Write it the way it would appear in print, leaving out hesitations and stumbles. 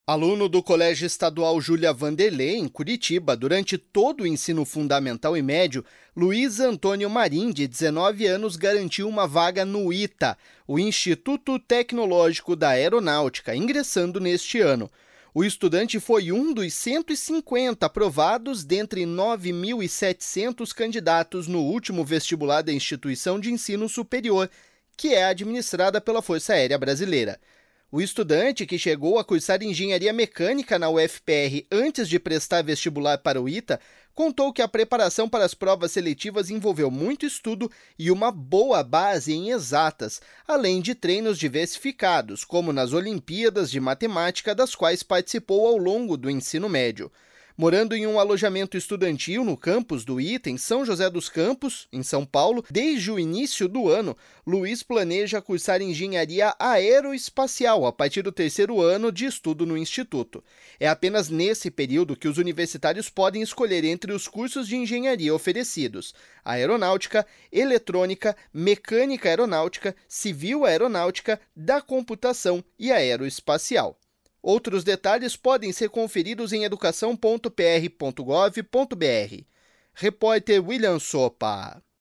Aluno do Colégio Estadual Júlia Vanderlei, em Curitiba, durante todo o ensino fundamental e médio, Luiz Antônio Marim, de 19 anos, garantiu uma vaga no ITA, o Instituto Tecnológico da Aeronáutica, ingressando neste ano. O estudante foi um dos 150 aprovados dentre 9.700 candidatos no último vestibular da instituição de ensino superior, que é administrada pela Força Aérea Brasileira. O estudante, que chegou a cursar engenharia mecânica na UFPR antes de prestar vestibular para o ITA, contou que a preparação para as provas seletivas envolveu muito estudo e uma boa base em exatas, além de treinos diversificados, como nas Olimpíadas de Matemática, das quais participou ao longo do ensino médio. Morando em um alojamento estudantil no campus do ITA, em São José dos Campos, em São Paulo, desde o início do ano, Luiz planeja cursar engenharia aeroespacial a partir do terceiro ano de estudo no Instituto. É apenas nesse período que os universitários podem escolher entre os cursos de engenharia oferecidos: aeronáutica, eletrônica, mecânica aeronáutica, civil aeronáutica, da computação e aeroespacial. Outros detalhes podem ser conferidos em educação.pr.gov.br. Repórter William Sopa.